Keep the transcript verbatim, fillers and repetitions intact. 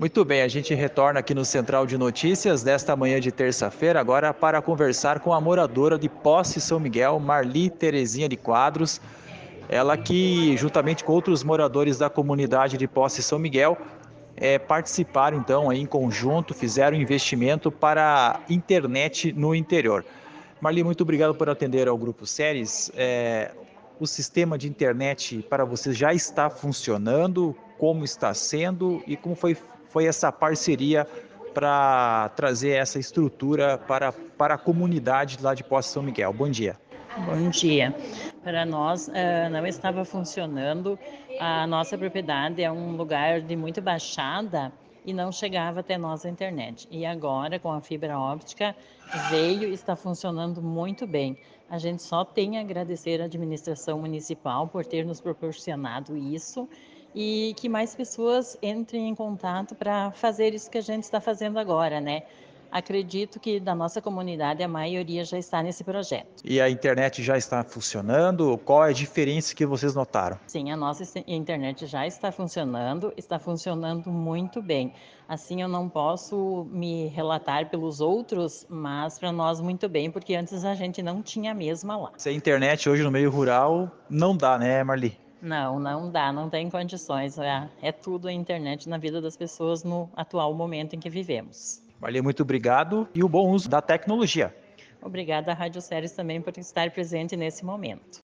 Muito bem, a gente retorna aqui no Central de Notícias desta manhã de terça-feira, agora para conversar com a moradora de Posse São Miguel, Marli Terezinha de Quadros. Ela que, juntamente com outros moradores da comunidade de Posse São Miguel, eh, participaram então aí, em conjunto, fizeram investimento para a internet no interior. Marli, muito obrigado por atender ao Grupo Séries. Eh, o sistema de internet para você já está funcionando? Como está sendo e como foi, foi essa parceria para trazer essa estrutura para, para a comunidade lá de Posse São Miguel? Bom dia. Bom dia. Para nós, eh, não estava funcionando. A nossa propriedade é um lugar de muito baixada e não chegava até nós a internet. E agora, com a fibra óptica, veio e está funcionando muito bem. A gente só tem a agradecer à administração municipal por ter nos proporcionado isso e que mais pessoas entrem em contato para fazer isso que a gente está fazendo agora, né? Acredito que da nossa comunidade a maioria já está nesse projeto. E a internet já está funcionando? Qual é a diferença que vocês notaram? Sim, a nossa esse internet já está funcionando, está funcionando muito bem. Assim, eu não posso me relatar pelos outros, mas para nós muito bem, porque antes a gente não tinha a mesma lá. Se a internet hoje no meio rural não dá, né, Marli? Não, não dá, não tem condições. É, é tudo a internet na vida das pessoas no atual momento em que vivemos. Marli, muito obrigado e o bom uso da tecnologia. Obrigada à Rádio Séries também por estar presente nesse momento.